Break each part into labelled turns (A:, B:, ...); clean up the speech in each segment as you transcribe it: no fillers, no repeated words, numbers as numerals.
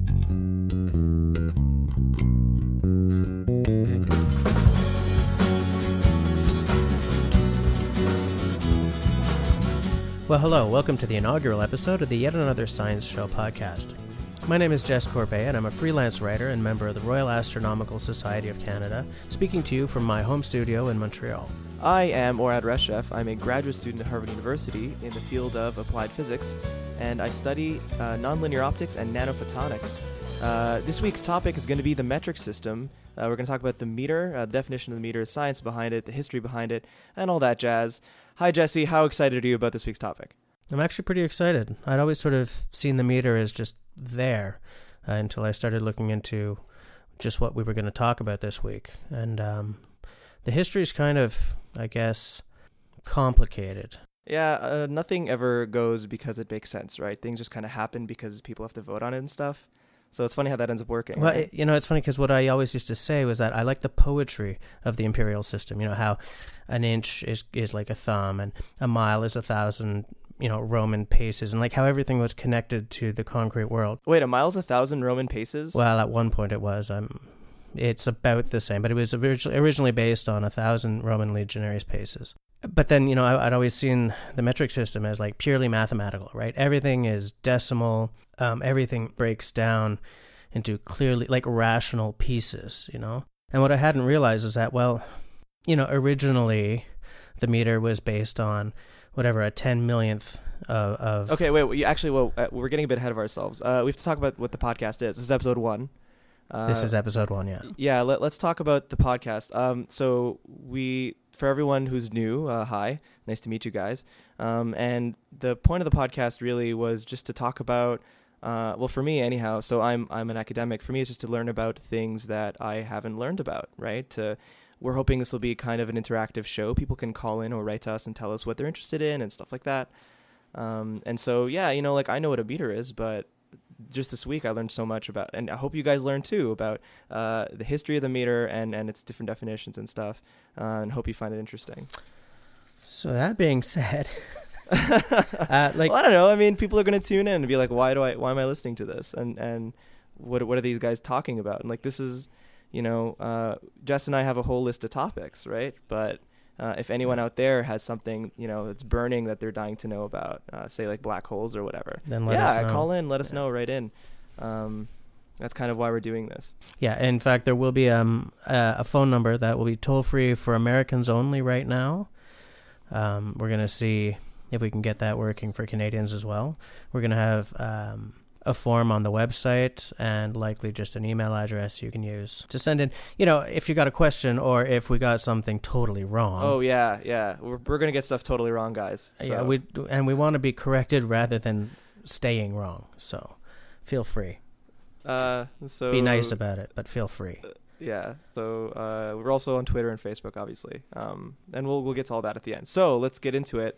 A: Well, hello. Welcome to the inaugural episode of the Yet Another Science Show podcast. My name is Jess Corbet, and I'm a freelance writer and member of the Royal Astronomical Society of Canada, speaking to you from my home studio in Montreal.
B: I am Orad Reshef. I'm a graduate student at Harvard University in the field of applied physics, and I study nonlinear optics and nanophotonics. This week's topic is going to be the metric system. We're going to talk about the meter, the definition of the meter, science behind it, the history behind it, and all that jazz. Hi, Jesse. How excited are you about this week's topic?
A: I'm actually pretty excited. I'd always sort of seen the meter as just there until I started looking into just what we were going to talk about this week. And the history is kind of, I guess, complicated.
B: Yeah, nothing ever goes because it makes sense, right? Things just kind of happen because people have to vote on it and stuff. So it's funny how that ends up working.
A: Well,
B: right?
A: It's funny because what I always used to say was that I like the poetry of the imperial system. You know, how an inch is like a thumb and a mile is 1,000, Roman paces, and like how everything was connected to the concrete world.
B: Wait, a mile's 1,000 Roman paces?
A: Well, at one point it was. It's about the same, but it was originally based on 1,000 Roman legionaries' paces. But then, I'd always seen the metric system as like purely mathematical, right? Everything is decimal. Everything breaks down into clearly like rational pieces, And what I hadn't realized is that, originally the meter was based on whatever, a 10 millionth of...
B: Okay, wait, we're getting a bit ahead of ourselves. We have to talk about what the podcast is. This is episode 1.
A: This is episode 1, yeah.
B: Yeah, let's talk about the podcast. For everyone who's new, hi, nice to meet you guys. And the point of the podcast really was just to talk about, for me anyhow, so I'm an academic. For me, it's just to learn about things that I haven't learned about, right? We're hoping this will be kind of an interactive show. People can call in or write to us and tell us what they're interested in and stuff like that. And so, yeah, I know what a meter is, but just this week I learned so much about, and I hope you guys learned too, about the history of the meter and its different definitions and stuff, and hope you find it interesting.
A: So that being said,
B: well, I don't know. I mean, people are going to tune in and be like, why am I listening to this? And what are these guys talking about? And like, this is, Jess and I have a whole list of topics, right? But if anyone out there has something, that's burning that they're dying to know about, say like black holes or whatever,
A: then let us know.
B: Call in, let us know, write in. That's kind of why we're doing this.
A: Yeah, in fact, there will be a phone number that will be toll-free for Americans only right now. We're going to see if we can get that working for Canadians as well. We're going to have a form on the website and likely just an email address you can use to send in, if you got a question or if we got something totally wrong.
B: Oh, yeah. We're going to get stuff totally wrong, guys. So.
A: Yeah, we want to be corrected rather than staying wrong. So feel free. Be nice about it, but feel free.
B: Yeah. So we're also on Twitter and Facebook, obviously. And we'll get to all that at the end. So let's get into it.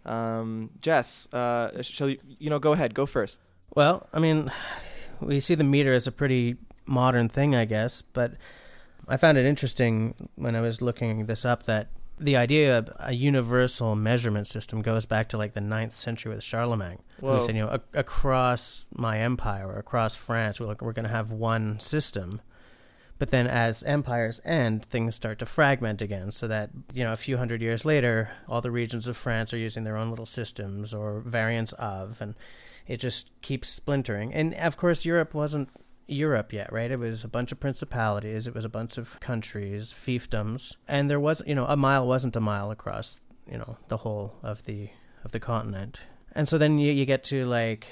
B: Jess, shall you, go ahead, go first.
A: Well, I mean, we see the meter as a pretty modern thing, I guess, but I found it interesting when I was looking this up that the idea of a universal measurement system goes back to like the 9th century with Charlemagne. Who said, across my empire or across France, we're going to have one system. But then as empires end, things start to fragment again so that, a few hundred years later, all the regions of France are using their own little systems or variants of, and it just keeps splintering. And of course, Europe wasn't Europe yet, right? It was a bunch of principalities. It was a bunch of countries, fiefdoms. And there was, a mile wasn't a mile across, the whole of the continent. And so then you get to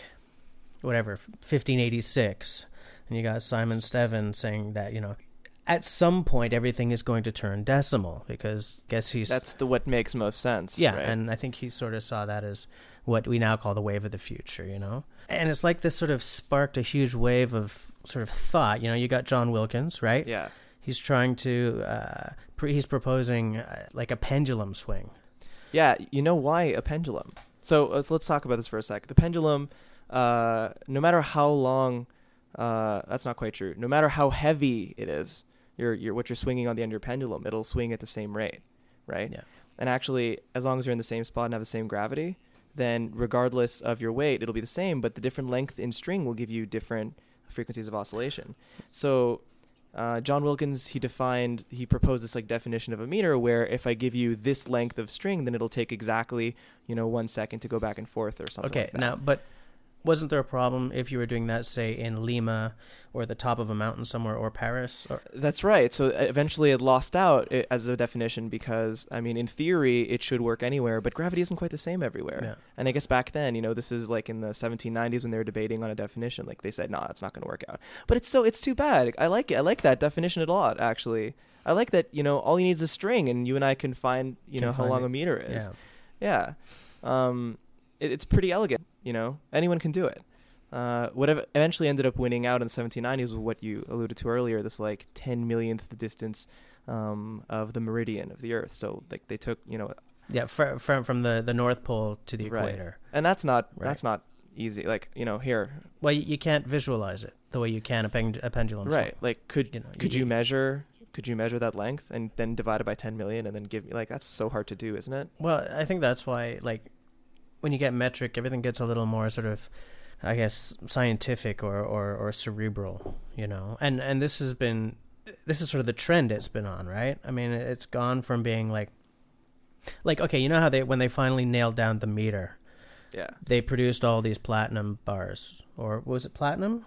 A: 1586, and you got Simon Steven saying that, at some point everything is going to turn decimal because that's
B: what makes most sense.
A: Yeah,
B: right?
A: And I think he sort of saw that as what we now call the wave of the future, And it's like this sort of sparked a huge wave of sort of thought. You got John Wilkins, right?
B: Yeah.
A: He's trying to, he's proposing like a pendulum swing.
B: Yeah, why a pendulum? So let's talk about this for a sec. The pendulum, no matter how long, that's not quite true. No matter how heavy it is, what you're swinging on the end of your pendulum, it'll swing at the same rate, right?
A: Yeah.
B: And actually, as long as you're in the same spot and have the same gravity, then regardless of your weight, it'll be the same, but the different length in string will give you different frequencies of oscillation. So John Wilkins, he proposed this like definition of a meter where if I give you this length of string, then it'll take exactly 1 second to go back and forth or something like that.
A: Now, but wasn't there a problem if you were doing that, say, in Lima or the top of a mountain somewhere or Paris?
B: That's right. So eventually it lost out as a definition because, I mean, in theory, it should work anywhere, but gravity isn't quite the same everywhere. Yeah. And I guess back then, this is like in the 1790s when they were debating on a definition, like they said, no, it's not going to work out. But it's too bad. I like it. I like that definition a lot, actually. I like that, all you need is a string and you and I can find, how long a meter is. Yeah. It's pretty elegant. Anyone can do it. What eventually ended up winning out in the 1790s was what you alluded to earlier, this like 10 millionth distance of the meridian of the Earth. So like they took,
A: from the North Pole to the equator.
B: Right. And that's not easy. Like, here.
A: Well, you can't visualize it the way you can a pendulum.
B: Right. Like could you measure that length and then divide it by 10 million and then give me that's so hard to do, isn't it?
A: Well, I think that's why when you get metric, everything gets a little more sort of, I guess, scientific or cerebral, And this is sort of the trend it's been on, right? I mean, it's gone from being like okay, how when they finally nailed down the meter,
B: yeah,
A: they produced all these platinum bars, or was it platinum?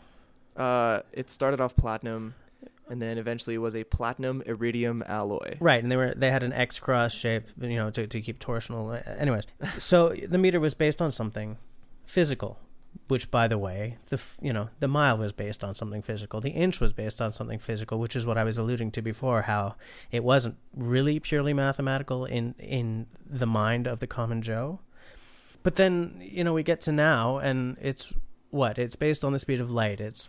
B: It started off platinum. And then eventually it was a platinum iridium alloy.
A: Right, and they had an X cross shape, to keep torsional. Anyways, so the meter was based on something physical, which, by the way, the mile was based on something physical. The inch was based on something physical, which is what I was alluding to before, how it wasn't really purely mathematical in the mind of the common Joe. But then, we get to now, and it's based on the speed of light. It's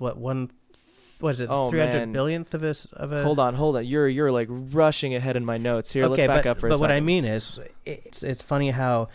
A: what is it? 300 billionth of a.
B: Hold on. You're like rushing ahead in my notes here.
A: Okay,
B: let's back up for a second.
A: But what I mean is, it's funny how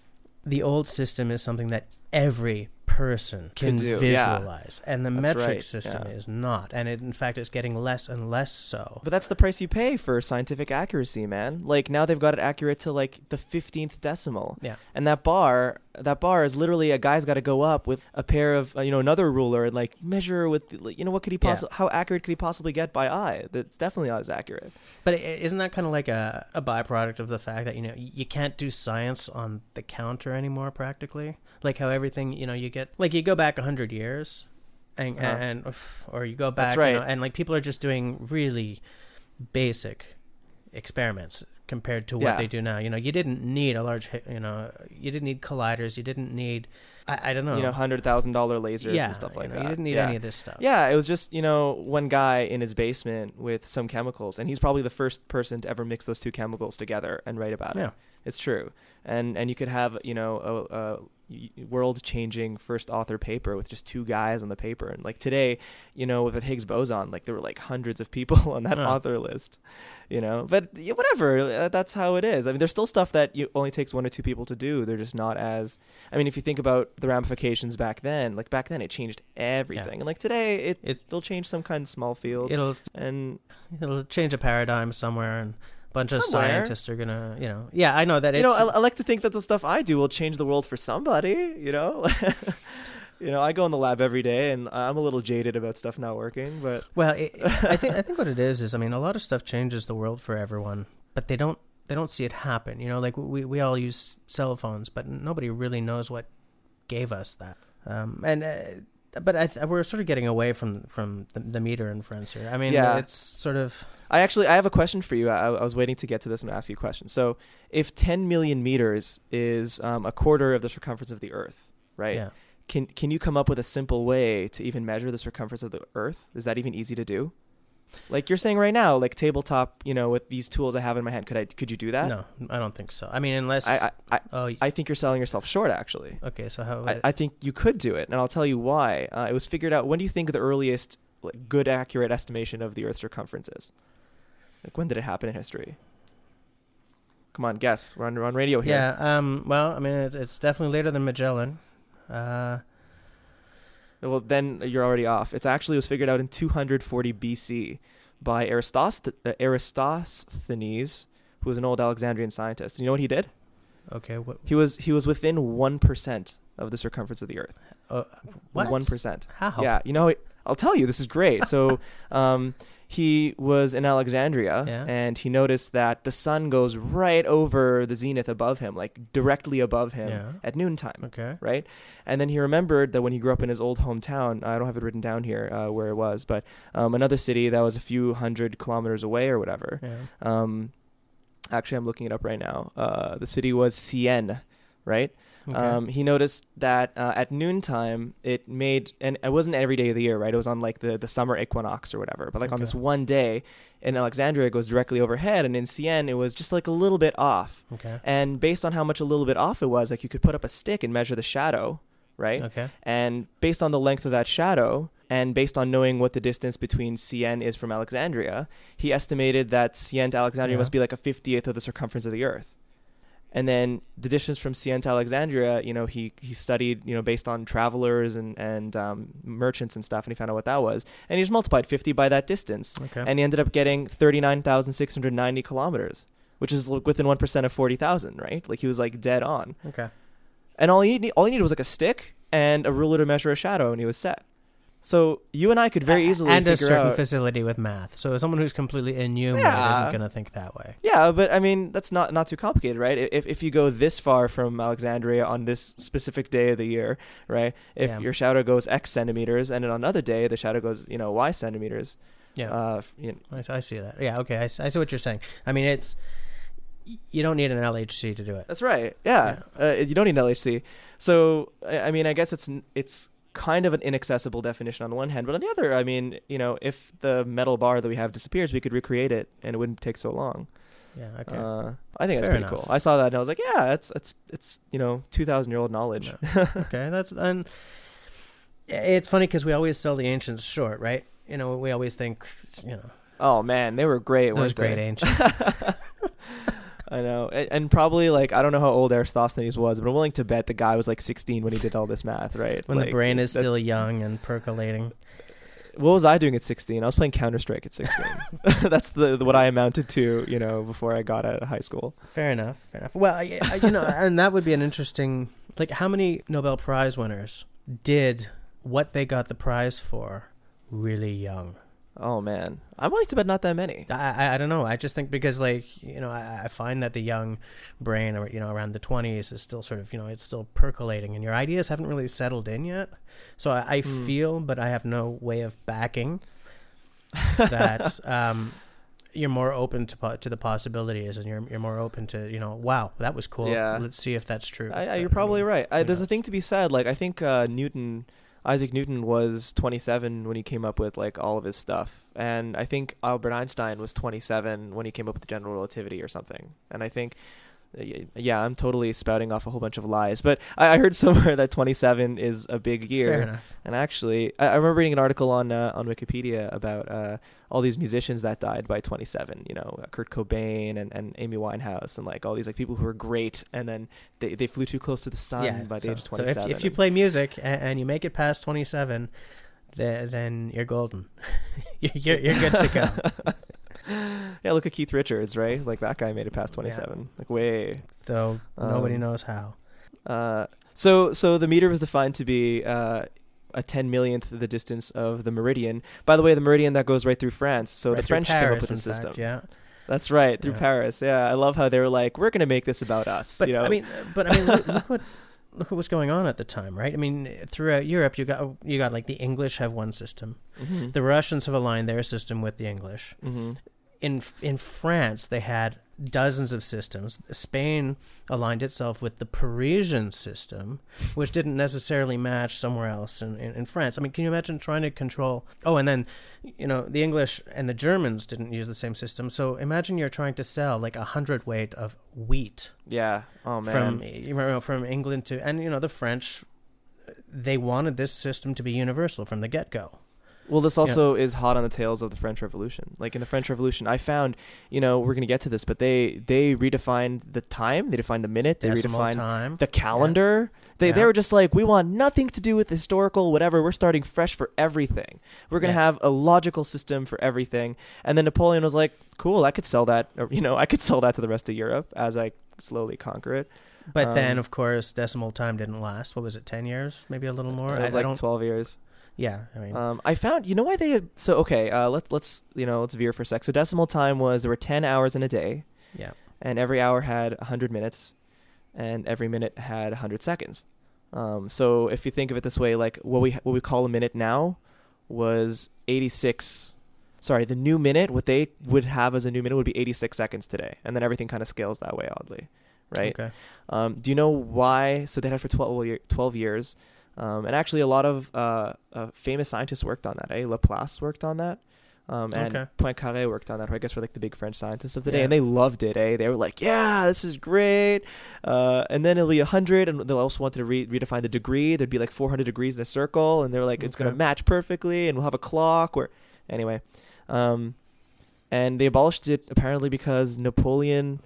A: the old system is something that every person can visualize, and the metric system is not, and in fact it's getting less and less so.
B: But that's the price you pay for scientific accuracy, man. Like now they've got it accurate to like the 15th decimal.
A: Yeah.
B: And that bar is literally a guy's got to go up with a pair of another ruler and like measure with what could he how accurate could he possibly get by eye? That's definitely not as accurate.
A: But isn't that kind of like a byproduct of the fact that you can't do science on the counter anymore practically? Like how everything you get, like you go back 100 years and or you go back,
B: that's right.
A: And like people are just doing really basic experiments compared to what they do now. You didn't need a large, you didn't need colliders. You didn't need, I don't know,
B: $100,000 lasers and stuff like that.
A: You didn't need any of this stuff.
B: Yeah, it was just, one guy in his basement with some chemicals, and he's probably the first person to ever mix those two chemicals together and write about it. It's true. And you could have, a world-changing first author paper with just two guys on the paper. And like today, with the Higgs boson, like there were like hundreds of people on that author list, but whatever, that's how it is. I mean, there's still stuff that only takes one or two people to do. They're just not as, I mean, if you think about the ramifications back then it changed everything. Yeah. And like today, it'll change some kind of small field. It'll
A: change a paradigm somewhere, and bunch of scientists are gonna, I know that it's,
B: I like to think that the stuff I do will change the world for somebody, I go in the lab every day and I'm a little jaded about stuff not working, but
A: well, I think what it is, I mean, a lot of stuff changes the world for everyone, but they don't see it happen, like we all use cell phones, but nobody really knows what gave us that. But we're sort of getting away from the meter inference here. I mean, it's sort of.
B: I have a question for you. I was waiting to get to this and ask you a question. So, if 10 million meters is a quarter of the circumference of the Earth, right?
A: Yeah.
B: Can you come up with a simple way to even measure the circumference of the Earth? Is that even easy to do? Like you're saying right now, like tabletop, with these tools I have in my hand, could you do that?
A: No, I don't think so. I mean, unless
B: I think you're selling yourself short, actually.
A: Okay, so how?
B: I think you could do it, and I'll tell you why. It was figured out. When do you think the earliest good, accurate estimation of the Earth's circumference is? Like when did it happen in history? Come on, guess. We're on radio here.
A: Yeah. Well, I mean, it's definitely later than Magellan.
B: Well, then you're already off. It was figured out in 240 BC by Eratosthenes, who was an old Alexandrian scientist. And you know what he did?
A: Okay. What?
B: He was within 1% of the circumference of the Earth.
A: What?
B: 1%.
A: How?
B: Yeah. I'll tell you, this is great. So he was in Alexandria, and he noticed that the sun goes right over the zenith above him, like directly above him at noontime.
A: Okay.
B: Right? And then he remembered that when he grew up in his old hometown, I don't have it written down here where it was, but another city that was a few hundred kilometers away or whatever.
A: Yeah.
B: Actually, I'm looking it up right now. The city was Sienne, right?
A: Okay.
B: He noticed that at noontime it made, and it wasn't every day of the year, right? It was on like the summer equinox or whatever. But like on this one day in Alexandria, it goes directly overhead, and in Sienne it was just like a little bit off.
A: Okay.
B: And based on how much a little bit off it was, like you could put up a stick and measure the shadow, right?
A: Okay.
B: And based on the length of that shadow, and based on knowing what the distance between Sienne is from Alexandria, he estimated that Sienne to Alexandria must be like a 50th of the circumference of the Earth. And then the distance from Sienne to Alexandria, he studied, based on travelers and merchants and stuff, and he found out what that was. And he just multiplied 50 by that distance.
A: Okay.
B: And he ended up getting 39,690 kilometers, which is within 1% of 40,000, right? Like he was like dead on.
A: Okay.
B: And all he needed was like a stick and a ruler to measure a shadow, and he was set. So you and I could very easily
A: and
B: figure
A: a certain
B: out
A: facility with math. So someone who's completely inhuman isn't going to think that way.
B: Yeah, but I mean that's not too complicated, right? If you go this far from Alexandria on this specific day of the year, right? If your shadow goes X centimeters, and on another day the shadow goes Y centimeters.
A: Yeah, I see that. Yeah, okay, I see what you're saying. I mean, you don't need an LHC to do it.
B: That's right. Yeah. You don't need an LHC. So I mean, I guess it's kind of an inaccessible definition on one hand, but on the other, I mean, if the metal bar that we have disappears, we could recreate it and it wouldn't take so long.
A: Yeah. Okay.
B: I think that's pretty cool. I saw that and I was like, yeah, it's 2,000-year-old knowledge.
A: Yeah. Okay. And it's funny because we always sell the ancients short, right? We always think,
B: oh man, they were great.
A: Those great ancients.
B: I know. And probably, like, I don't know how old Aristophanes was, but I'm willing to bet the guy was like 16 when he did all this math, right?
A: When
B: like,
A: the brain is still young and percolating.
B: What was I doing at 16? I was playing Counter-Strike at 16. That's what I amounted to, before I got out of high school.
A: Fair enough. Well, and that would be an interesting, like, how many Nobel Prize winners did what they got the prize for really young?
B: Oh man, I'm willing to bet not that many.
A: I don't know. I just think because I find that the young brain, around the 20s is still sort of, it's still percolating, and your ideas haven't really settled in yet. So I feel, but I have no way of backing that you're more open to the possibilities, and you're more open to wow, that was cool. Yeah. Let's see if that's true.
B: You're probably right. There's a thing to be said. Like I think Isaac Newton was 27 when he came up with like all of his stuff, and I think Albert Einstein was 27 when he came up with general relativity or something. And I think, yeah, I'm totally spouting off a whole bunch of lies, but I heard somewhere that 27 is a big year.
A: Fair enough.
B: And actually, I remember reading an article on Wikipedia about all these musicians that died by 27. Kurt Cobain and Amy Winehouse, and like all these like people who were great, and then they flew too close to the sun by the age of 27.
A: So if you play music and you make it past 27, then you're golden. you're good to go.
B: Yeah, look at Keith Richards, right? Like that guy made it past 27. Like way.
A: Though nobody knows how.
B: So the meter was defined to be a 10 millionth the distance of the meridian. By the way, the meridian that goes right through France. So the French came up with the system.
A: Yeah.
B: That's right, through Paris. Yeah, I love how they were like, we're going to make this about us.
A: But I mean, look what was going on at the time, right? I mean, throughout Europe, you got like the English have one system, the Russians have aligned their system with the English. In France, they had dozens of systems. Spain aligned itself with the Parisian system, which didn't necessarily match somewhere else in France. I mean, can you imagine trying to control... Oh, and then, the English and the Germans didn't use the same system. So imagine you're trying to sell like 100 weight of wheat.
B: Yeah. Oh, man.
A: From England to... And, the French, they wanted this system to be universal from the get-go.
B: Well, this also is hot on the tails of the French Revolution. Like in the French Revolution, I found, we're going to get to this, but they redefined the time, they defined the minute, they redefined the calendar. They were just like, we want nothing to do with historical, whatever. We're starting fresh for everything. We're going to have a logical system for everything. And then Napoleon was like, cool, I could sell that, I could sell that to the rest of Europe as I slowly conquer it.
A: But then, of course, decimal time didn't last. What was it, 10 years? Maybe a little more?
B: It was 12 years.
A: Yeah, I mean,
B: I found, you know why they, so okay, let's veer for a sec. So decimal time was, there were 10 hours in a day,
A: yeah.
B: and every hour had 100 minutes, and every minute had 100 seconds. So if you think of it this way, like what we call a minute now was 86. Sorry, the new minute, what they would have as a new minute would be 86 seconds today, and then everything kind of scales that way, oddly, right?
A: Okay.
B: Do you know why? So they had it for 12 years. And actually, a lot of famous scientists worked on that. Laplace worked on that. And Poincaré worked on that, who I guess were like the big French scientists of the day. And they loved it. They were like, yeah, this is great. And then it'll be 100. And they also wanted to redefine the degree. There'd be like 400 degrees in a circle. And they were like, it's going to match perfectly. And we'll have a clock. Anyway. And they abolished it apparently because Napoleon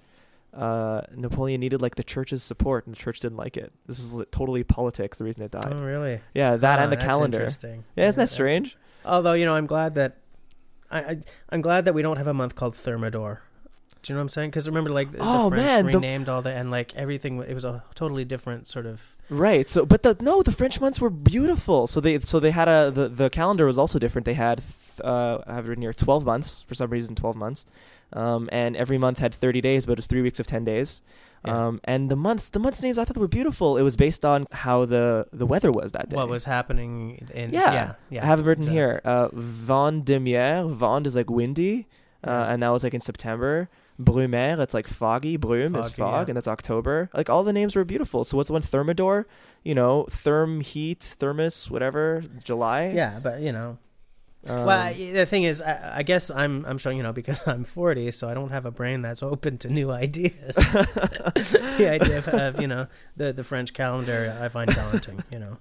B: needed like the church's support, and the church didn't like it. This is totally politics, the reason it died.
A: Oh, really?
B: Yeah, that and the
A: that's
B: calendar.
A: Interesting.
B: Yeah, isn't that strange?
A: Although, I'm glad that I'm glad that we don't have a month called Thermidor. Do you know what I'm saying? Because remember, like the French renamed all and like everything. It was a totally different sort of
B: right. So, but the French months were beautiful. So they had the calendar was also different. They had I have it written here 12 months for some reason, 12 months. And every month had 30 days, but it was 3 weeks of 10 days. Yeah. And the months names I thought were beautiful. It was based on how the weather was that day.
A: What was happening in
B: I have it written here. Vendémiaire, Vend is like windy, and that was like in September. Brumaire, it's like foggy. Brume is fog, and that's October. Like all the names were beautiful. So what's the one? Thermidor, Therm, heat, thermos, whatever. July.
A: Yeah, but well, the thing is, I guess I'm showing, because I'm 40, so I don't have a brain that's open to new ideas. The idea of the French calendar, I find daunting.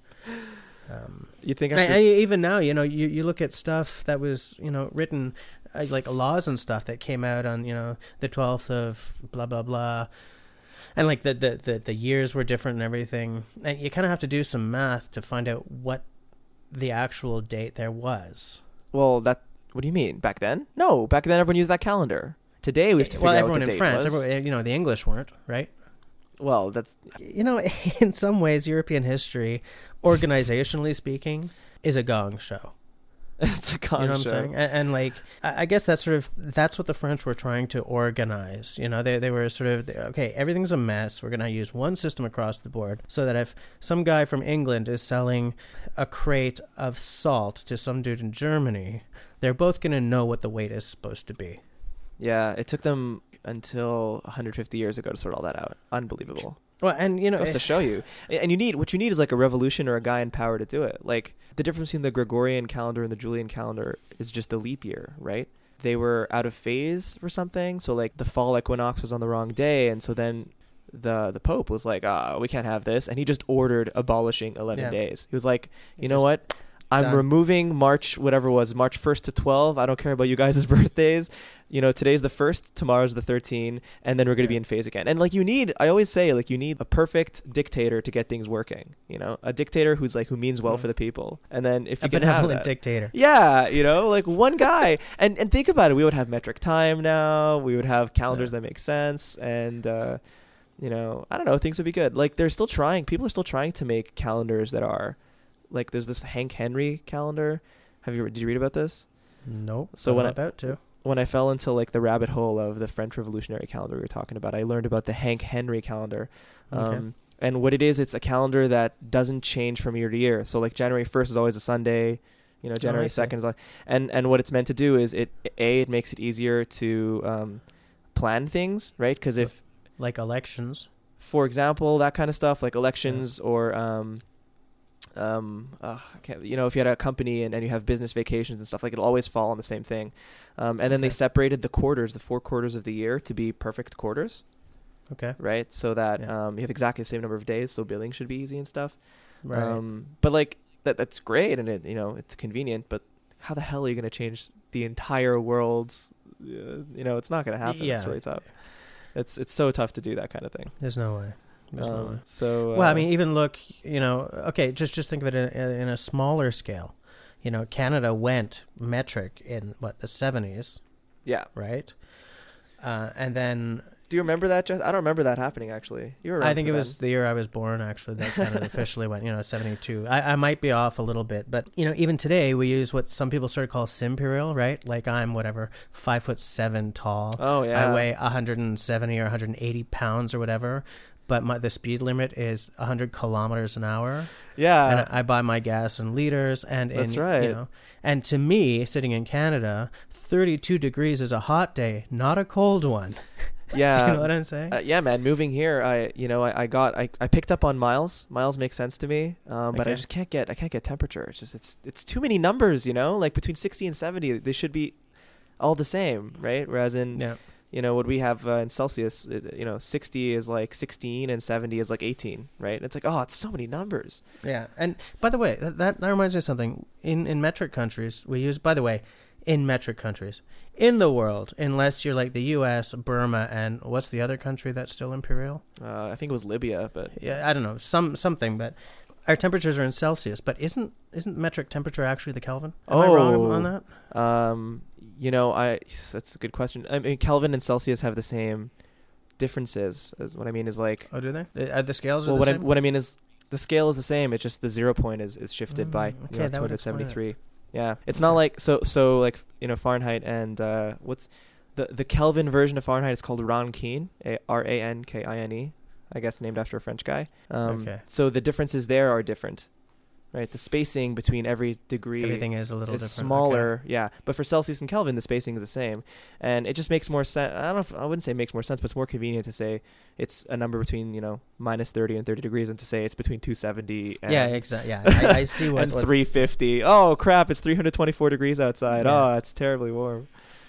B: You think
A: even now, you look at stuff that was written, like laws and stuff that came out on the 12th of blah blah blah, and like the years were different and everything, and you kind of have to do some math to find out what the actual date there was.
B: Well, what do you mean? Back then? No, back then everyone used that calendar. Today we have to figure out
A: everyone
B: what the
A: in
B: date
A: France,
B: was.
A: the English weren't, right?
B: Well, that's
A: in some ways, European history, organizationally speaking, is a gong show.
B: It's a gong show.
A: You know what I'm saying? And like, I guess that's what the French were trying to organize. They were sort of, okay, everything's a mess. We're going to use one system across the board so that if some guy from England is selling a crate of salt to some dude in Germany, they're both going to know what the weight is supposed to be.
B: Yeah, it took them until 150 years ago to sort all that out. Unbelievable.
A: Well, and
B: goes to show you. And what you need is like a revolution or a guy in power to do it. Like the difference between the Gregorian calendar and the Julian calendar is just the leap year, right? They were out of phase for something. So like the fall equinox was on the wrong day, and so then the Pope was like, we can't have this, and he just ordered abolishing 11 days. He was like, you know what? I'm removing March 1st to 12. I don't care about you guys' birthdays. Today's the 1st, tomorrow's the 13th, and then we're going to be in phase again. And I always say, you need a perfect dictator to get things working. A dictator who means well for the people. And then if you can have that,
A: benevolent dictator.
B: Yeah, one guy. And think about it. We would have metric time now. We would have calendars that make sense. And, I don't know, things would be good. They're still trying. People are still trying to make calendars that are, there's this Hank Henry calendar. Did you read about this?
A: Nope.
B: So
A: when
B: I fell into the rabbit hole of the French Revolutionary calendar we were talking about, I learned about the Hank Henry calendar.
A: Okay.
B: And what it is, it's a calendar that doesn't change from year to year. So January 1st is always a Sunday, January 2nd is and what it's meant to do is it makes it easier to plan things, right? Because if
A: like elections,
B: for example, that kind of stuff, like elections or if you had a company and you have business vacations and stuff, it'll always fall on the same thing. And then they separated the quarters, the 4 quarters of the year, to be perfect quarters.
A: Okay.
B: Right. So that you have exactly the same number of days, so billing should be easy and stuff.
A: Right.
B: But that's great, and it's convenient. But how the hell are you going to change the entire world's? It's not going to happen.
A: Yeah.
B: It's really tough. It's so tough to do that kind of thing.
A: There's no way.
B: So
A: well, I mean, even look, okay, just think of it in a smaller scale. Canada went metric in the 70s.
B: Yeah.
A: Right. And then
B: Do you remember that, Jess? I don't remember that happening, actually. You were around
A: I think
B: for
A: it
B: that.
A: was the year I was born, actually, that kind of officially went, 72. I might be off a little bit, but, even today we use what some people sort of call Simperial, right? Like I'm, 5'7" tall.
B: Oh, yeah.
A: I weigh 170 or 180 pounds or whatever, but the speed limit is 100 kilometers an hour.
B: Yeah.
A: And I buy my gas in liters. And
B: That's right.
A: And to me, sitting in Canada, 32 degrees is a hot day, not a cold one.
B: Yeah.
A: Do you know what I'm saying?
B: Yeah, man. Moving here, I picked up on miles. Miles make sense to me, but
A: Okay.
B: I just can't get temperature. It's just it's too many numbers. Like between 60 and 70, they should be all the same, right? Whereas in what we have in Celsius, 60 is like 16 and 70 is like 18, right? It's like, oh, it's so many numbers.
A: Yeah. And by the way, that reminds me of something. In metric countries, we use, by the way, in metric countries in the world, unless you're like the U.S., Burma, and what's the other country that's still imperial?
B: I think it was Libya, but
A: Yeah, I don't know, something, but our temperatures are in Celsius. But isn't metric temperature actually the Kelvin? Am I wrong on that?
B: That's a good question. I mean, Kelvin and Celsius have the same differences. What I mean is like,
A: Oh, do they? Are the scales
B: well,
A: the same?
B: what I mean is the scale is the same. It's just the 0 point is shifted by
A: okay, that would explain it.
B: 273. Yeah, it's not like so like Fahrenheit and what's the Kelvin version of Fahrenheit is called Rankine, Rankine. I guess named after a French guy.
A: Okay.
B: So the differences there are different, right? The spacing between every degree,
A: Everything is a little
B: is
A: different.
B: smaller.
A: Okay.
B: Yeah, but for Celsius and Kelvin, the spacing is the same, and it just makes more sense. I wouldn't say it makes more sense, but it's more convenient to say it's a number between minus 30 and 30 degrees, and to say it's between 270. And
A: Yeah, exactly. Yeah, I see what.
B: and 350. Oh crap! It's 324 degrees outside.
A: Yeah.
B: Oh, it's terribly warm.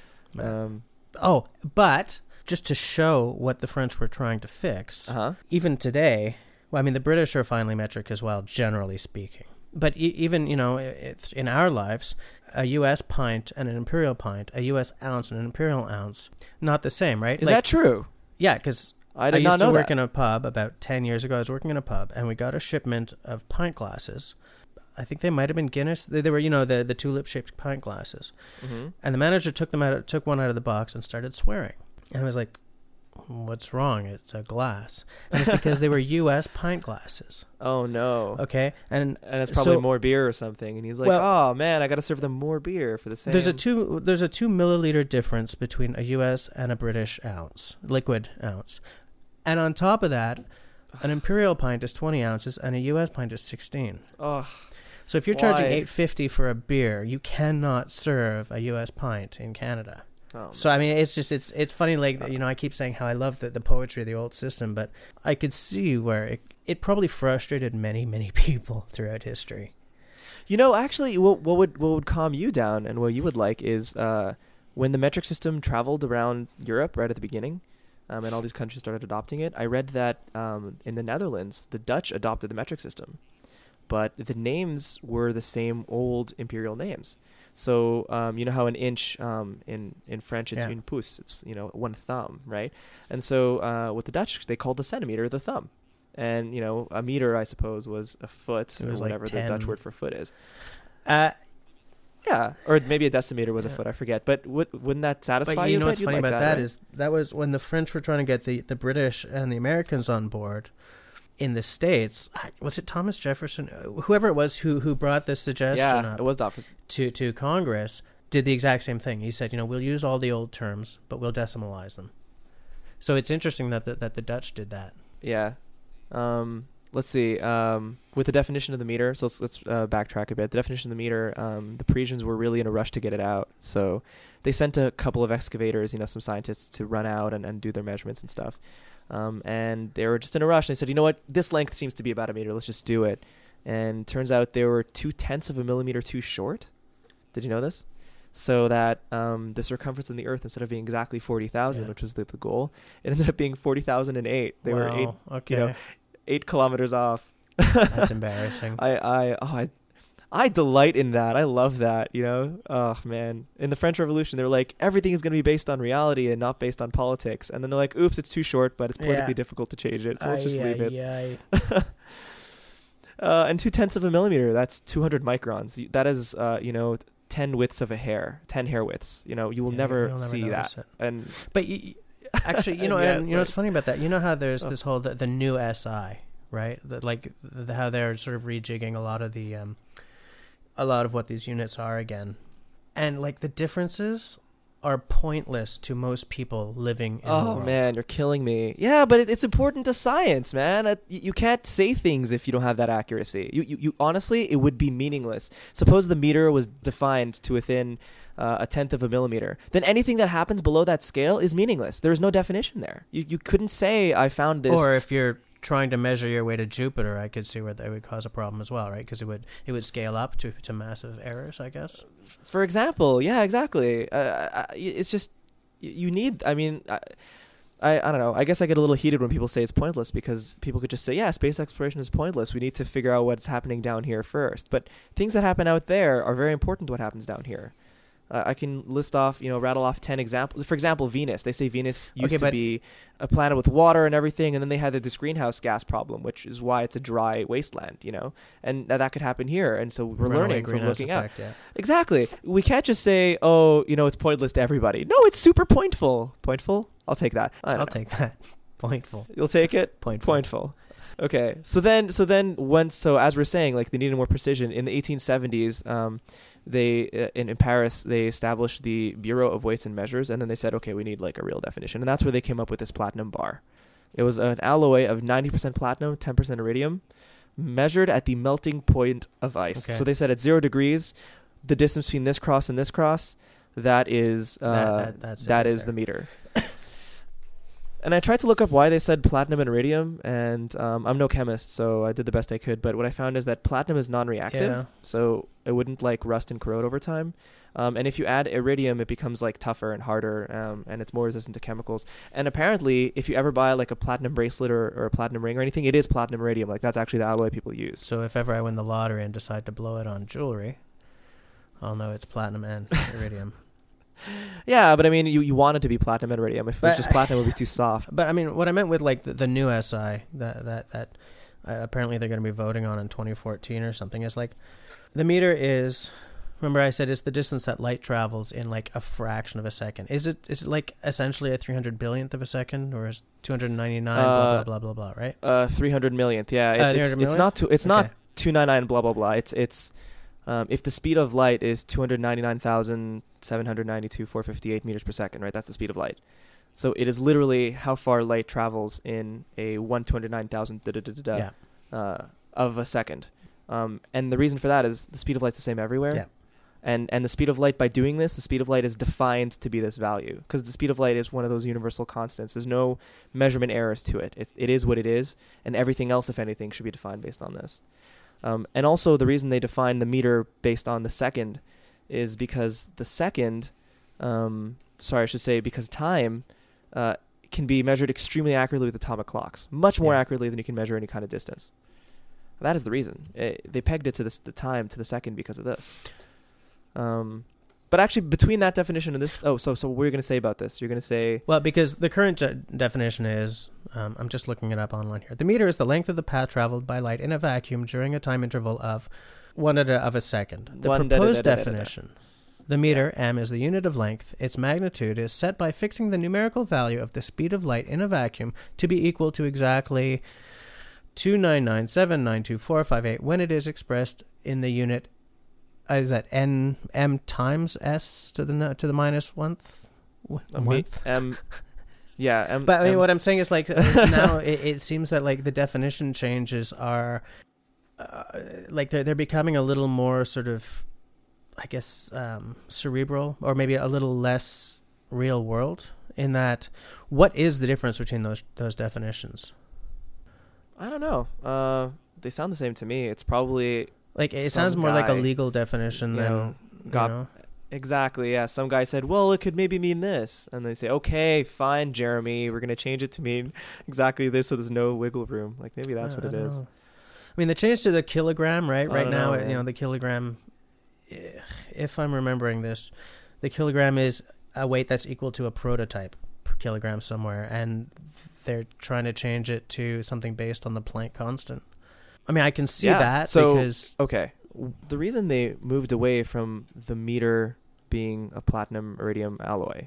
A: But just to show what the French were trying to fix, even today, well, I mean, the British are finely metric as well, generally speaking. But even, in our lives, a U.S. pint and an imperial pint, a U.S. ounce and an imperial ounce, not the same, right?
B: Is that true?
A: Yeah, because
B: I
A: used
B: not know
A: to work
B: that.
A: in a pub about 10 years ago. I was working in a pub, and we got a shipment of pint glasses. I think they might have been Guinness. They were, the tulip-shaped pint glasses.
B: Mm-hmm.
A: And the manager took one out of the box and started swearing. And I was like, what's wrong? It's a glass. And it's because they were U.S. pint glasses.
B: Oh no.
A: Okay, and
B: it's probably more beer or something. And he's like, oh man, I got to serve them more beer for the same.
A: There's a 2 milliliter difference between a U.S. and a British ounce, liquid ounce. And on top of that, an imperial pint is 20 ounces and a U.S. pint is 16.
B: Oh.
A: So if you're charging $8.50 for a beer, you cannot serve a U.S. pint in Canada.
B: Oh,
A: so I mean, it's funny. Like I keep saying how I love the poetry of the old system, but I could see where it probably frustrated many people throughout history.
B: Actually, what would calm you down and what you would like is when the metric system traveled around Europe right at the beginning, and all these countries started adopting it. I read that in the Netherlands, the Dutch adopted the metric system, but the names were the same old imperial names. So you know how an inch in French it's une pouce, it's 1 thumb, right? And so with the Dutch they called the centimeter the thumb, and a meter I suppose was a foot or whatever the Dutch word for foot is. Yeah, or maybe a decimeter was a foot, I forget. But wouldn't that satisfy
A: but
B: you?
A: You know what's funny about that
B: right?
A: is that was when the French were trying to get the British and the Americans on board. In the States, was it Thomas Jefferson? Whoever it was who brought this suggestion up
B: it was Jefferson.
A: to Congress, did the exact same thing. He said, we'll use all the old terms, but we'll decimalize them. So it's interesting that the Dutch did that.
B: Yeah. Let's see. With the definition of the meter, so let's backtrack a bit. The definition of the meter, the Parisians were really in a rush to get it out. So they sent a couple of excavators, some scientists to run out and do their measurements and stuff. And they were just in a rush. And they said, you know what, this length seems to be about a meter. Let's just do it. And turns out they were 0.2 of a millimeter too short. Did you know this? So that the circumference of the Earth, instead of being exactly 40,000, which was the goal, it ended up being 40,008. They were 8 kilometers off.
A: That's embarrassing.
B: I delight in that. I love that, Oh, man. In the French Revolution, they were like, everything is going to be based on reality and not based on politics. And then they're like, oops, it's too short, but it's politically difficult to change it, so let's just leave it. And 0.2 of a millimeter, that's 200 microns. That is, 10 widths of a hair, 10 hair widths. You will never see that.
A: It.
B: And
A: But Actually,
B: Yeah,
A: and what's funny about that? You know how there's
B: Oh.
A: this whole the new SI, right? How they're sort of rejigging a lot of what these units are again, and like the differences are pointless to most people living in the
B: Oh
A: world.
B: man, you're killing me. Yeah, but it's important to science, man. You can't say things if you don't have that accuracy. You honestly, it would be meaningless. Suppose the meter was defined to within a tenth of a millimeter. Then anything that happens below that scale is meaningless. There's no definition there. You couldn't say I found this.
A: Or if you're trying to measure your way to Jupiter, I could see where that would cause a problem as well, right? Because it would scale up to massive errors, I guess.
B: For example, yeah, exactly. It's just you need. I mean, I don't know. I guess I get a little heated when people say it's pointless because people could just say, yeah, space exploration is pointless. We need to figure out what's happening down here first. But things that happen out there are very important to what happens down here. I can rattle off 10 examples. For example, Venus. They say Venus used to be a planet with water and everything, and then they had this greenhouse gas problem, which is why it's a dry wasteland, And that could happen here, and so we're learning from looking out.
A: Yeah.
B: Exactly. We can't just say, oh, it's pointless to everybody. No, it's super pointful. Pointful? I'll take that.
A: I'll take that. Pointful.
B: You'll take it?
A: Pointful.
B: Pointful. Okay. So as we're saying, like they needed more precision in the 1870s. They in Paris they established the Bureau of Weights and Measures, and then they said, okay, we need like a real definition, and that's where they came up with this platinum bar. It was an alloy of 90% platinum, 10% iridium, measured at the melting point of ice.
A: Okay.
B: So they said at 0 degrees, the distance between this cross and this cross, that is the meter. And I tried to look up why they said platinum and iridium, and I'm no chemist, so I did the best I could. But what I found is that platinum is non-reactive, so it wouldn't like rust and corrode over time. And if you add iridium, it becomes like tougher and harder, and it's more resistant to chemicals. And apparently, if you ever buy like a platinum bracelet or a platinum ring or anything, it is platinum iridium. Like that's actually the alloy people use.
A: So if ever I win the lottery and decide to blow it on jewelry, I'll know it's platinum and iridium.
B: Yeah, but I mean, you want it to be platinum and iridium. If it was just platinum, it would be too soft.
A: But I mean, what I meant with like the new SI that apparently they're going to be voting on in 2014 or something is like the meter is. Remember, I said it's the distance that light travels in like a fraction of a second. Is it like essentially a 300 billionth of a second, or is 299 blah blah blah blah blah, right?
B: 300 millionth. Yeah, it's not 299 blah blah blah. It's if the speed of light is 299,792,458 meters per second, right? That's the speed of light. So it is literally how far light travels in a 1/209,000 of a second. And the reason for that is the speed of light's the same everywhere.
A: Yeah.
B: And the speed of light, by doing this, the speed of light is defined to be this value because the speed of light is one of those universal constants. There's no measurement errors to it. It is what it is, and everything else, if anything, should be defined based on this. And also the reason they define the meter based on the second is because the second, because time can be measured extremely accurately with atomic clocks, much more accurately than you can measure any kind of distance. That is the reason. They pegged it to the time to the second because of this. But actually, between that definition and this, so what were you going to say about this? You're going to say...
A: Well, because the current definition is, I'm just looking it up online here. The meter is the length of the path traveled by light in a vacuum during a time interval of 1 of a second. The proposed definition, the meter, m, is the unit of length. Its magnitude is set by fixing the numerical value of the speed of light in a vacuum to be equal to exactly 299,792,458 when it is expressed in the unit. Is that m times s to the minus one?
B: Yeah.
A: But I mean, what I'm saying is like now it seems that like the definition changes are like they're becoming a little more sort of, I guess, cerebral, or maybe a little less real world. In that, what is the difference between those definitions?
B: I don't know. They sound the same to me. It's probably
A: like it sounds more like a legal definition than
B: Exactly. Yeah. Some guy said, "Well, it could maybe mean this," and they say, "Okay, fine, Jeremy, we're gonna change it to mean exactly this, so there's no wiggle room." Like maybe that's what it is.
A: I mean, the change to the kilogram, right? Right now,
B: know,
A: the kilogram. If I'm remembering this, the kilogram is a weight that's equal to a prototype per kilogram somewhere, and they're trying to change it to something based on the Planck constant. I mean, I can see that because...
B: Okay, the reason they moved away from the meter being a platinum iridium alloy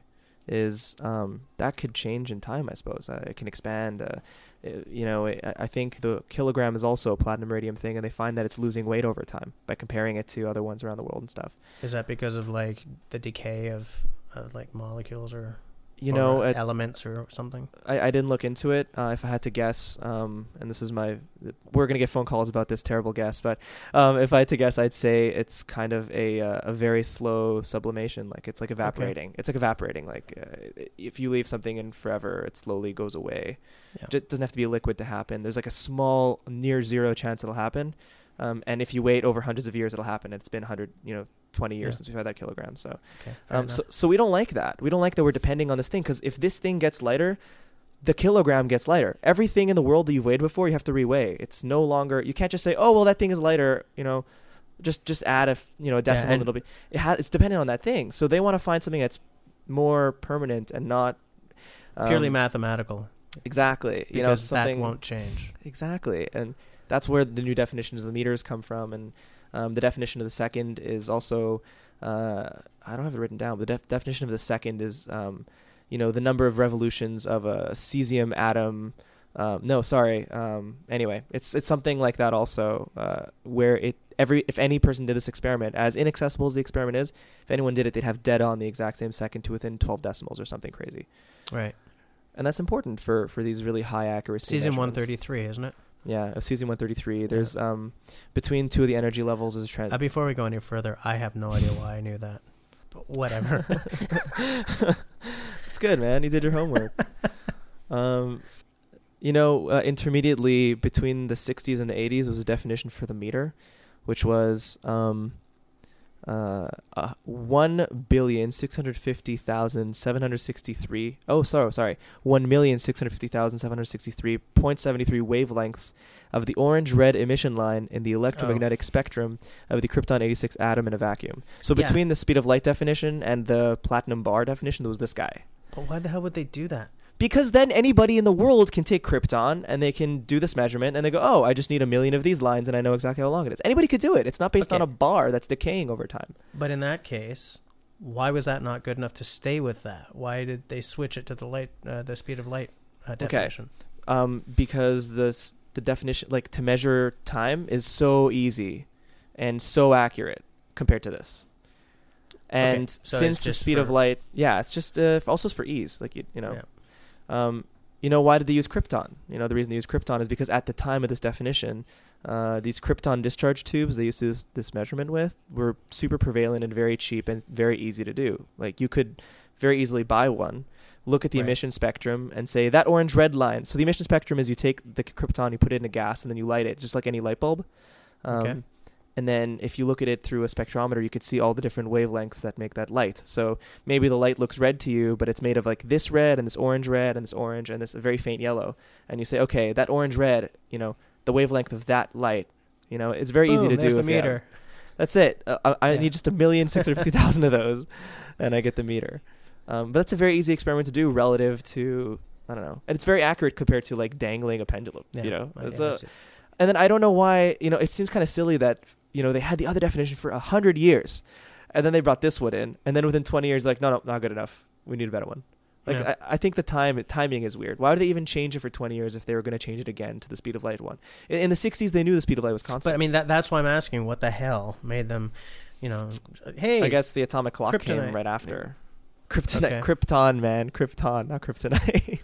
B: is that could change in time, I suppose. It can expand. I think the kilogram is also a platinum iridium thing, and they find that it's losing weight over time by comparing it to other ones around the world and stuff.
A: Is that because of like the decay of like molecules or elements or something?
B: I didn't look into it. If I had to guess, and this is we're going to get phone calls about this terrible guess, but if I had to guess, I'd say it's kind of a very slow sublimation. Like it's like evaporating. Okay. It's like evaporating. Like if you leave something in forever, it slowly goes away. Yeah. It doesn't have to be a liquid to happen. There's like a small near zero chance it'll happen. And if you wait over hundreds of years, it'll happen. It's been 20 years since we've had that kilogram. So, so we don't like that. We don't like that we're depending on this thing, because if this thing gets lighter, the kilogram gets lighter. Everything in the world that you've weighed before, you have to reweigh. It's no longer, you can't just say, oh, well, that thing is lighter, just add a decimal a little bit. It's dependent on that thing. So they want to find something that's more permanent and not
A: purely mathematical.
B: Exactly.
A: Because
B: something
A: that won't change.
B: Exactly. And that's where the new definitions of the meters come from. And the definition of the second is also, I don't have it written down, but the definition of the second is, the number of revolutions of a cesium atom. Anyway, it's something like that also, where if any person did this experiment, as inaccessible as the experiment is, if anyone did it, they'd have dead on the exact same second to within 12 decimals or something crazy.
A: Right.
B: And that's important for these really high accuracy
A: Cesium-133, isn't it?
B: Yeah, cesium-133. There's between two of the energy levels is a trend.
A: Before we go any further, I have no idea why I knew that. But whatever.
B: It's good, man. You did your homework. Intermediately between the 60s and the 80s was a definition for the meter, which was 1,650,763. Oh, sorry. 1,650,763.73 wavelengths of the orange-red emission line in the electromagnetic spectrum of the krypton-86 atom in a vacuum. So between the speed of light definition and the platinum bar definition, there was this guy.
A: But why the hell would they do that?
B: Because then anybody in the world can take krypton and they can do this measurement and they go, oh, I just need 1 million of these lines and I know exactly how long it is. Anybody could do it. It's not based on a bar that's decaying over time.
A: But in that case, why was that not good enough to stay with that? Why did they switch it to the speed of light definition?
B: Because the definition, like to measure time, is so easy and so accurate compared to this. And
A: so
B: since the speed of light, it's just also for ease, like why did they use krypton? The reason they use krypton is because at the time of this definition, these krypton discharge tubes they used to do this measurement with were super prevalent and very cheap and very easy to do. Like you could very easily buy one, look at the emission spectrum and say that orange red line. So the emission spectrum is you take the krypton, you put it in a gas and then you light it just like any light bulb. And then if you look at it through a spectrometer, you could see all the different wavelengths that make that light. So maybe the light looks red to you, but it's made of like this red and this orange red and this orange and this very faint yellow. And you say, okay, that orange red, the wavelength of that light, it's very easy to do.
A: The meter.
B: That's it. I need just 1,650,000 of those and I get the meter. But that's a very easy experiment to do relative to, I don't know. And it's very accurate compared to like dangling a pendulum, And then I don't know why, it seems kind of silly that, they had the other definition for 100 years and then they brought this one in. And then within 20 years, like, no, not good enough. We need a better one. Like, I think the timing is weird. Why would they even change it for 20 years if they were going to change it again to the speed of light one? In the 60s, they knew the speed of light was constant.
A: But I mean, that's why I'm asking what the hell made them, hey.
B: I guess the atomic clock came right after. Kryptonite, Krypton, man. Krypton, not kryptonite.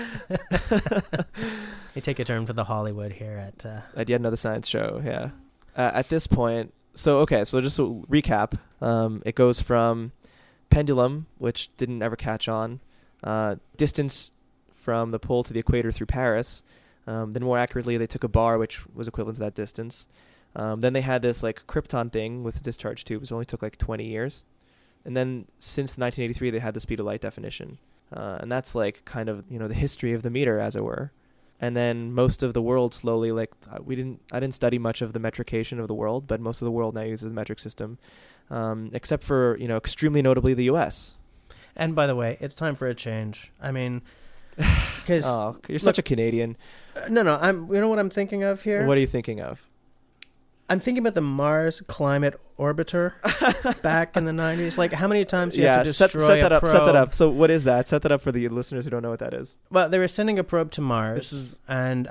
A: You take a turn for the Hollywood here at
B: yet another science show, yeah. At this point, so just to recap, it goes from pendulum, which didn't ever catch on, distance from the pole to the equator through Paris. Then more accurately, they took a bar, which was equivalent to that distance. Then they had this like krypton thing with discharge tubes. It only took like 20 years. And then since 1983, they had the speed of light definition. And that's like kind of, the history of the meter, as it were. And then most of the world slowly, like I didn't study much of the metrication of the world, but most of the world now uses the metric system, except for, extremely notably the U.S.
A: And by the way, it's time for a change. I mean, because
B: you're such a Canadian.
A: No, I'm. You know what I'm thinking of here?
B: What are you thinking of?
A: I'm thinking about the Mars Climate Orbiter back in the 90s. Like, how many times do you have to destroy
B: set that
A: a
B: up.
A: probe?
B: Set that up. So what is that? Set that up for the listeners who don't know what that is.
A: Well, they were sending a probe to Mars.
B: This is
A: and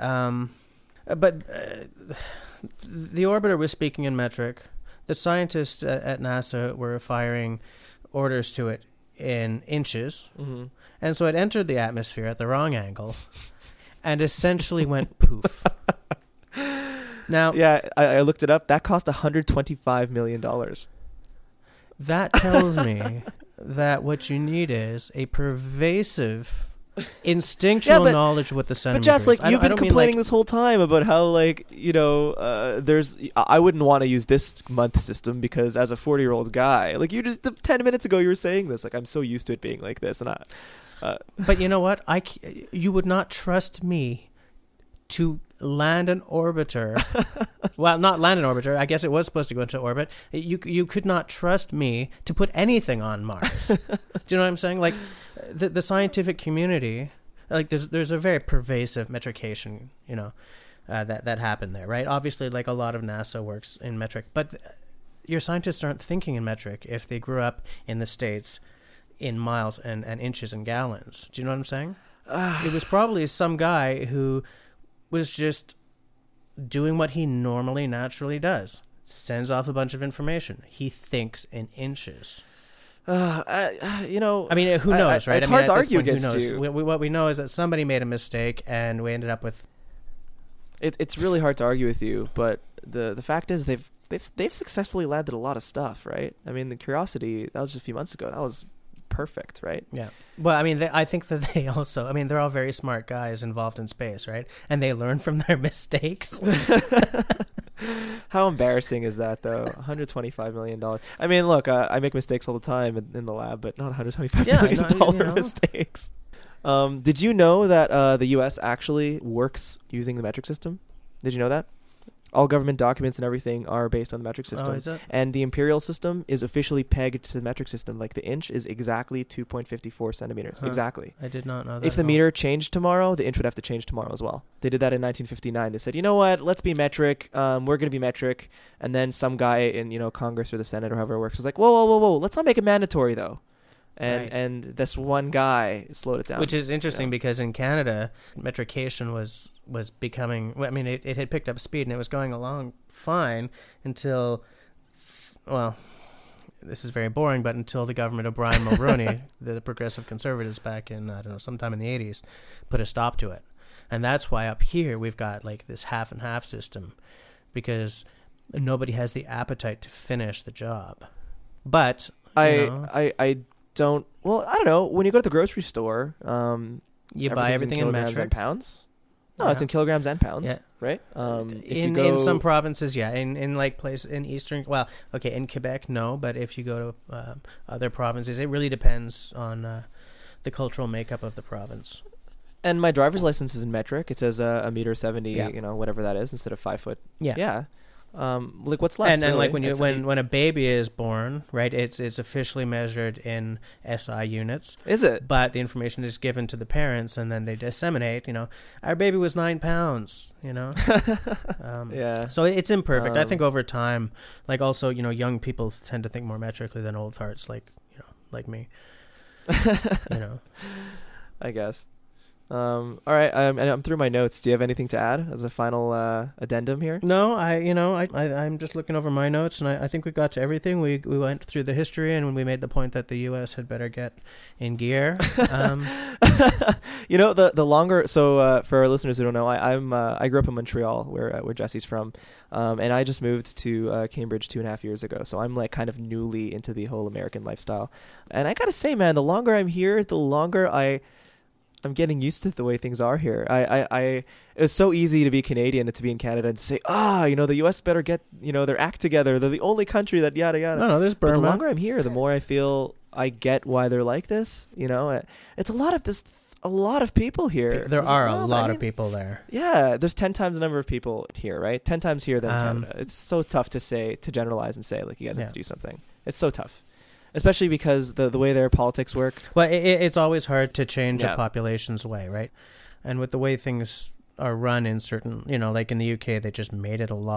A: the orbiter was speaking in metric. The scientists at NASA were firing orders to it in inches.
B: Mm-hmm.
A: And so it entered the atmosphere at the wrong angle and essentially went poof. Now,
B: yeah, I looked it up. That cost $125 million.
A: that tells me that what you need is a pervasive instinctual knowledge of what the centimeter
B: But just
A: is.
B: like you've been complaining this whole time about how, like, you know, I wouldn't want to use this month system because as a 40-year-old guy, like, you just 10 minutes ago you were saying this, like, I'm so used to it being like this, and
A: but you know what? You would not trust me to land an orbiter. Well, not land an orbiter. I guess it was supposed to go into orbit. You could not trust me to put anything on Mars. Do you know what I'm saying? Like, the scientific community, like, there's a very pervasive metrication, you know, that happened there, right? Obviously, like, a lot of NASA works in metric, but your scientists aren't thinking in metric if they grew up in the States in miles and inches and gallons. Do you know what I'm saying? It was probably some guy who was just doing what he normally naturally does. Sends off a bunch of information. He thinks in inches.
B: you know,
A: I mean, who knows, right?
B: It's
A: I mean,
B: hard to
A: at this
B: argue
A: point, who
B: against
A: knows?
B: you.
A: What we know is that somebody made a mistake, and we ended up with.
B: It's really hard to argue with you, but the fact is they've successfully landed a lot of stuff, right? I mean, the Curiosity, that was just a few months ago. That was perfect, right?
A: Yeah. Well, I mean, I think that they also, I mean, they're all very smart guys involved in space, right? And they learn from their mistakes.
B: How embarrassing is that, though? $125 million. I mean, look, I make mistakes all the time in the lab, but not $125 million mistakes. Did you know that the U.S. actually works using the metric system? Did you know that? All government documents and everything are based on the metric system.
A: Oh, is it?
B: And the imperial system is officially pegged to the metric system. Like, the inch is exactly 2.54 centimeters.
A: Huh.
B: Exactly.
A: I did not know that.
B: If the meter changed tomorrow, the inch would have to change tomorrow as well. They did that in 1959. They said, you know what, let's be metric. We're going to be metric. And then some guy in, you know, Congress or the Senate or however it works was like, whoa. Let's not make it mandatory, though. And this one guy slowed it down.
A: Which is interesting because in Canada, metrication was becoming, I mean, it had picked up speed and it was going along fine until, well, this is very boring, but until the government of Brian Mulroney, the Progressive Conservatives back in, I don't know, sometime in the 80s, put a stop to it. And that's why up here we've got like this half and half system because nobody has the appetite to finish the job. But,
B: I don't know. When you go to the grocery store,
A: you buy everything in
B: kilograms
A: metric
B: and pounds. No,
A: Yeah.
B: it's in kilograms and pounds,
A: Yeah.
B: right?
A: In some provinces, yeah. In like place in eastern, well, okay, in Quebec, no. But if you go to other provinces, it really depends on the cultural makeup of the province.
B: And my driver's license is in metric. It says a meter 70,
A: Yeah.
B: you know, whatever that is, instead of 5 foot.
A: Yeah.
B: Yeah. Like, what's left?
A: And
B: really?
A: like when a baby is born, right? It's officially measured in SI units.
B: Is it?
A: But the information is given to the parents, and then they disseminate. You know, our baby was 9 pounds. You know,
B: Yeah.
A: So it's imperfect. I think over time, like also, you know, young people tend to think more metrically than old farts, like, you know, like me. You know,
B: I guess. All right. I'm through my notes. Do you have anything to add as a final addendum here?
A: no, I'm just looking over my notes, and I think we got to everything. We went through the history, and when we made the point that the U.S. had better get in gear.
B: You know, the longer. So for our listeners who don't know, I grew up in Montreal, where Jesse's from, and I just moved to Cambridge 2.5 years ago. So I'm like kind of newly into the whole American lifestyle, and I gotta say, man, the longer I'm here, the longer I'm getting used to the way things are here. It was so easy to be Canadian and to be in Canada and to say, you know, the U.S. better get, you know, their act together. They're the only country that yada yada.
A: No, there's
B: But
A: Burma.
B: the longer I'm here, the more I feel I get why they're like this. You know, it's a lot of people here.
A: There are a
B: I
A: lot
B: mean,
A: of people there.
B: Yeah, there's 10 times the number of people here, right? 10 times here than Canada. It's so tough to generalize and say, like, you guys have to do something. It's so tough. Especially because the way their politics work.
A: Well, it's always hard to change
B: Yeah.
A: a population's way, right? And with the way things are run in certain, you know, like in the UK, they just made it a law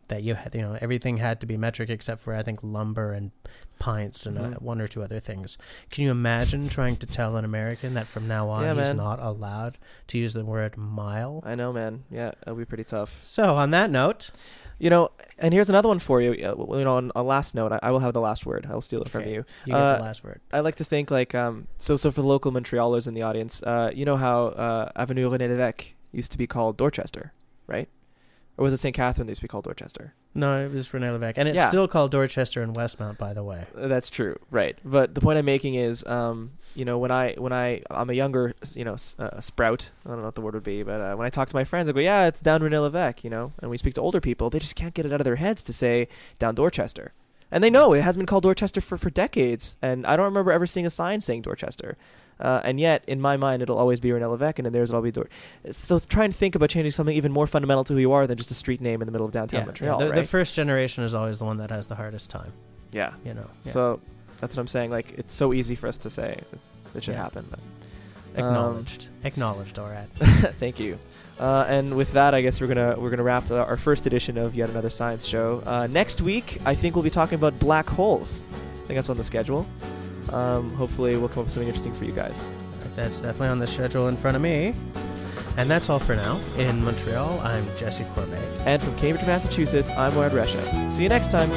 A: that everything had to be metric except for, I think, lumber and pints and one or two other things. Can you imagine trying to tell an American that from now on he's not allowed to use the word mile?
B: I know, man. Yeah, it'll be pretty tough.
A: So on that note,
B: and here's another one for you. On a last note, I will have the last word. I will steal it from you.
A: You get the last word.
B: I like to think so for the local Montrealers in the audience, you know how Avenue René Lévesque used to be called Dorchester, right? Or was it St. Catherine that used to be called Dorchester?
A: No, it was René Lévesque. And it's still called Dorchester and Westmount, by the way.
B: That's true, right. But the point I'm making is, I'm a younger, sprout. I don't know what the word would be, but when I talk to my friends, I go, yeah, it's down René Lévesque, and we speak to older people, they just can't get it out of their heads to say down Dorchester. And they know it has been called Dorchester for decades, and I don't remember ever seeing a sign saying Dorchester. And yet, in my mind, it'll always be René Lévesque, and in theirs, it'll be So try and think about changing something even more fundamental to who you are than just a street name in the middle of downtown Montreal, right?
A: The first generation is always the one that has the hardest time.
B: Yeah. So that's what I'm saying. It's so easy for us to say it should happen. But,
A: Acknowledged, Orad.
B: Thank you. And with that, I guess we're gonna wrap our first edition of Yet Another Science Show. Next week, I think we'll be talking about black holes. I think that's on the schedule. Hopefully we'll come up with something interesting for you guys.
A: That's definitely on the schedule in front of me. And that's all for now. In Montreal, I'm Jesse Corbet.
B: And from Cambridge, Massachusetts, I'm Orad Resha. See you next time.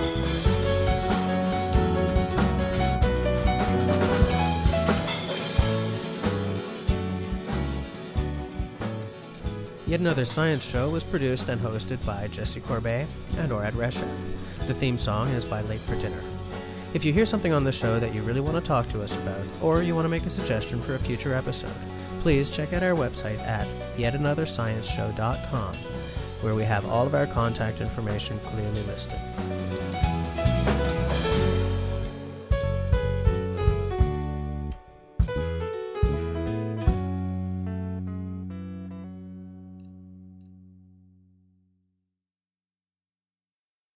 A: Yet Another Science Show was produced and hosted by Jesse Corbet and Orad Resha. The theme song is by Late for Dinner. If you hear something on the show that you really want to talk to us about, or you want to make a suggestion for a future episode, please check out our website at yetanotherscienceshow.com, where we have all of our contact information clearly listed.